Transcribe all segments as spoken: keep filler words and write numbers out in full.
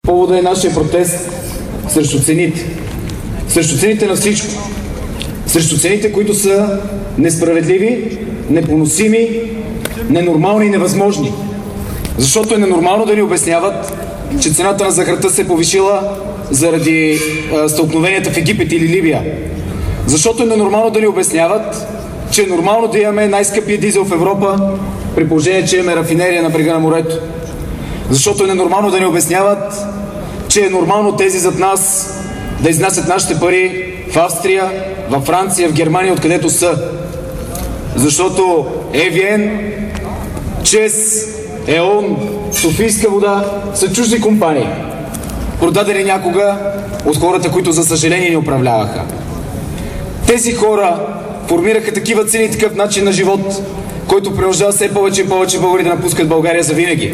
Повода е нашия протест срещу цените. Срещу цените на всичко. Срещу цените, които са несправедливи, непоносими, ненормални и невъзможни. Защото е ненормално да ни обясняват, че цената на захарта се е повишила заради а, стълкновенията в Египет или Либия. Защото е ненормално да ни обясняват, че е нормално да имаме най-скъпия дизел в Европа, при положение, че имаме рафинерия на брега на морето. Защото е ненормално да ни обясняват, че е нормално тези зад нас да изнасят нашите пари в Австрия, във Франция, в Германия, откъдето са. Защото Е Ви Ен, ЧЕЗ, Е Он, Софийска вода са чужди компании, продадени някога от хората, които за съжаление ни управляваха. Тези хора формираха такива цени и такъв начин на живот, който принуждава все повече и повече българи да напускат България за винаги.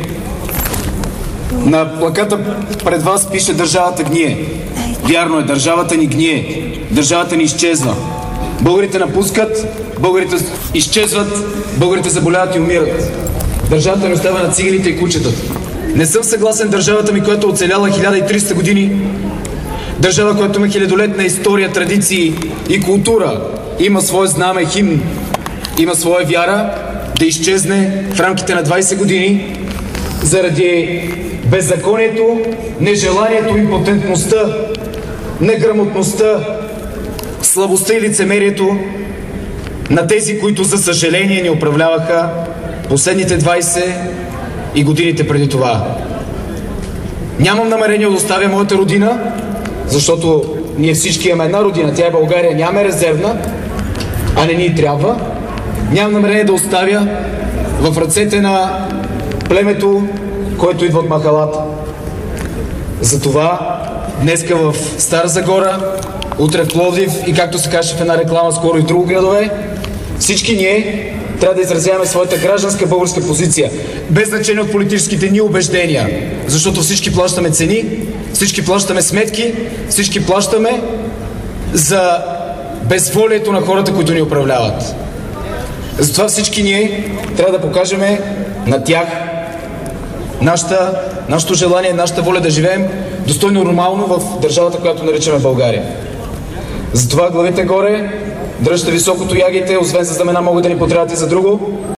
На плаката пред вас пише "Държавата гние". Вярно е, държавата ни гние. Държавата ни изчезва. Българите напускат, българите изчезват, българите заболяват и умират. Държавата ни остава на циганите и кучетата. Не съм съгласен държавата ми, която е оцеляла хиляда и триста години, държава, която има хилядолетна история, традиции и култура, има свое знаме, химн, има своя вяра, да изчезне в рамките на двайсет години заради беззаконието, нежеланието, импотентността, неграмотността, слабостта и лицемерието на тези, които за съжаление ни управляваха последните двайсет и годините преди това. Нямам намерение да оставя моята родина, защото ние всички имаме една родина, тя е България, нямаме резервна, а не ни трябва. Нямам намерение да оставя в ръцете на племето, който идва от махалата. Затова днеска в Стара Загора, утре в Пловдив и, както се каже в една реклама, скоро и в други градове, всички ние трябва да изразяваме своята гражданска българска позиция, без значение от политическите ни убеждения, защото всички плащаме цени, всички плащаме сметки, всички плащаме за безволието на хората, които ни управляват. Затова всички ние трябва да покажем на тях нашата, нашето желание, нашата воля да живеем достойно нормално в държавата, която наричаме България. Затова главите горе, дръжте високото ягите, освен за знамена могат да ни потребват и за друго.